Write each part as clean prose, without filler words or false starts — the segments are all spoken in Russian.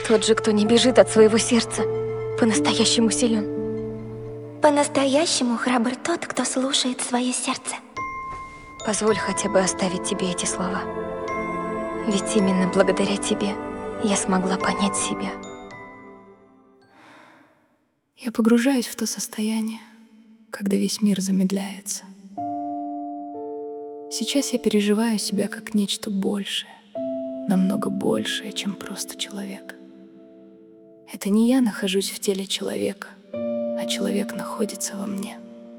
Тот же, кто не бежит от своего сердца, по-настоящему силен. По-настоящему храбр тот, кто слушает свое сердце. Позволь хотя бы оставить тебе эти слова. Ведь именно благодаря тебе я смогла понять себя. Я погружаюсь в то состояние, когда весь мир замедляется. Сейчас я переживаю себя как нечто большее, намного большее, чем просто человек. Это не я нахожусь в теле человека, а человек находится во мне.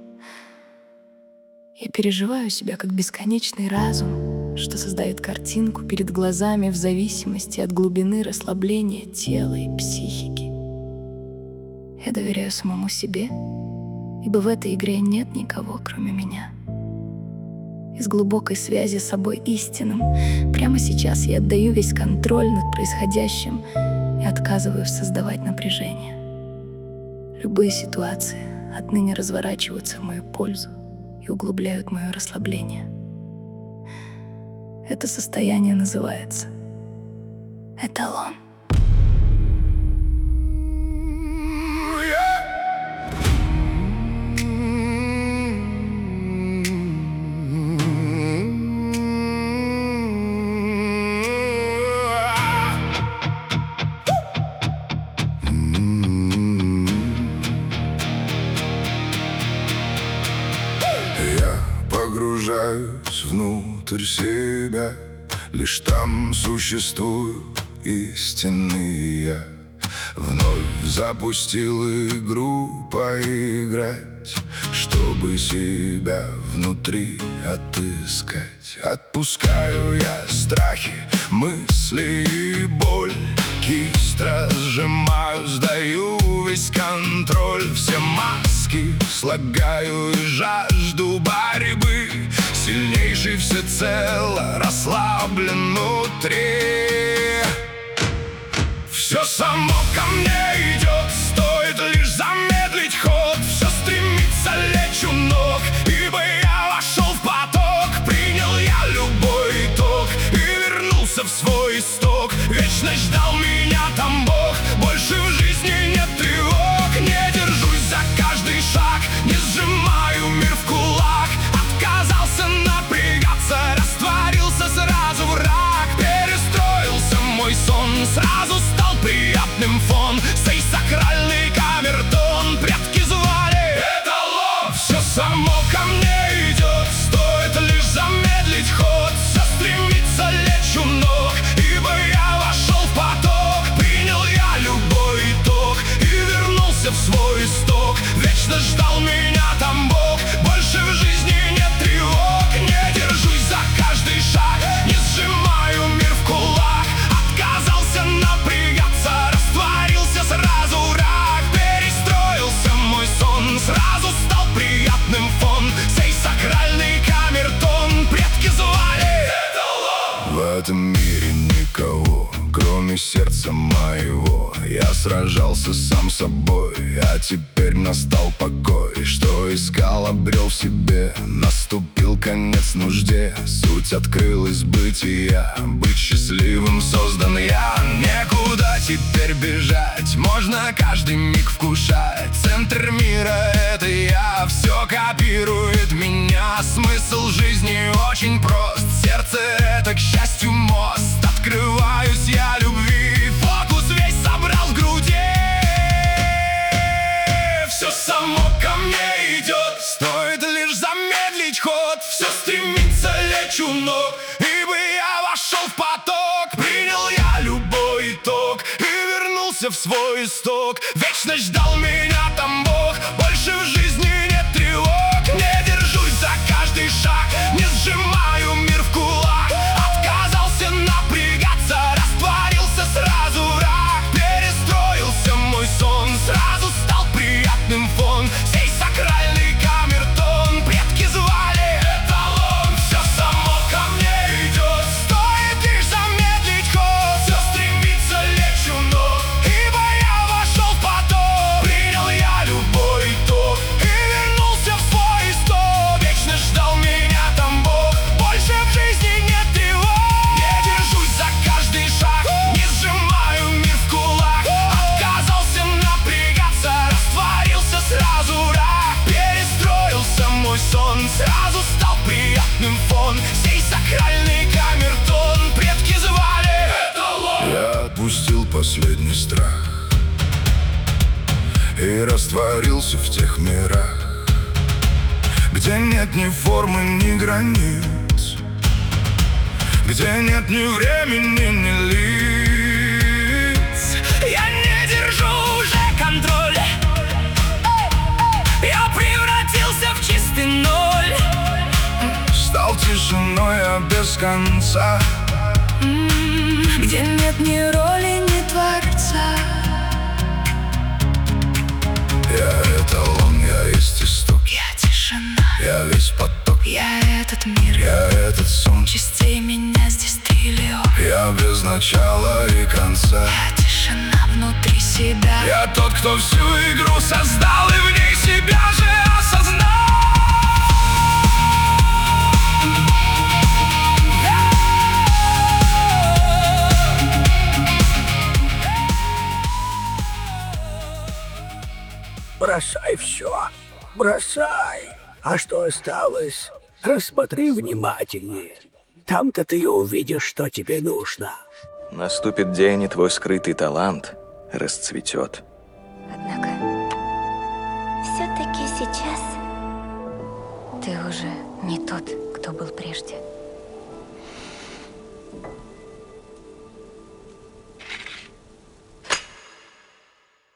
Я переживаю себя как бесконечный разум, что создает картинку перед глазами в зависимости от глубины расслабления тела и психики. Я доверяю самому себе, ибо в этой игре нет никого, кроме меня. Из глубокой связи с собой истинным прямо сейчас я отдаю весь контроль над происходящим и отказываюсь создавать напряжение. Любые ситуации отныне разворачиваются в мою пользу и углубляют мое расслабление. Это состояние называется эталон. Погружаюсь внутрь себя, лишь там существую истинный я. Вновь запустил игру поиграть, чтобы себя внутри отыскать. Отпускаю я страхи, мысли и боль, кисть разжимаю, сдаю весь контроль. Все маски слагаю и жажду борьбы, сильнейший всецело расслаблен внутри. Все само ко мне идет, стоит лишь замедлить ход. Все стремится лечь у ног, ибо я вошел в поток. Принял я любой итог и вернулся в свой исток. Вечно ждал меня там Бог, больше в жизни нет тревог. Не держусь за каждый шаг, не сжимаю мир в кулак. Отказался напрягаться, растворился сразу враг. Перестроился мой сон, сразу стал приятным фон. Сей сакральный камертон предки звали эталон. Все само ко мне идет, стоит лишь замедлить ход. Все стремится лечь у ног, ибо я вошел в поток. Принял я любой итог и вернулся в свой исток. Вечно ждал меня там Бог, больше в жизни нет тревог. Не держусь за каждый шаг, не сжимаю мир в кулак. Отказался напрягаться, растворился сразу враг. Перестроился мой сон, сразу стал приятным фон. Сей сакральный камертон предки звали эталон. В этом мире никого, кроме сердца моего. Я сражался сам собой, а теперь настал покой. Что искал, обрел в себе, наступил конец нужде. Суть открылась бытия, быть счастливым создан я. Некуда теперь бежать, можно каждый миг вкушать. Центр мира — это я, все копирует меня. Смысл жизни очень прост, сердце — это, к счастью, мост. Открываюсь я любви, фокус весь собрал в груди. Все само ко мне идет, стоит лишь замедлить ход. Все стремится лечь у ног, ибо я вошел в поток. Принял я любой итог и вернулся в свой исток. Вечно ждал меня там Бог, больше в жизни нет тревог. Не держусь за каждый шаг, не сжимаю мир в кулак. Отказался напрягаться, растворился сразу враг. Перестроился мой сон, сразу стал приятным фон. Сей сакральный камертон предки звали эталон. Все само ко мне идет, стоит лишь замедлить ход. Все стремится лечь у ног, ибо я вошел в поток. Принял я любой итог отпустил последний страх и растворился в тех мирах, где нет ни формы, ни границ, где нет ни времени, ни лиц. Я не держу уже контроль. Я превратился в чистый ноль. Стал тишиной, а без конца, где нет ни роли, ни творца. я эталон, я есть исток, Я тишина, я весь поток, я этот мир. я этот сон, Частей меня здесь триллион. я без начала и конца. Я тишина внутри себя. Я тот, кто всю игру создал и в ней себя же осознал. Бросай все, бросай. А что осталось, рассмотри внимательнее. Там-то ты и увидишь, что тебе нужно. Наступит день, и твой скрытый талант расцветет. Однако Все-таки сейчас ты уже не тот, кто был прежде.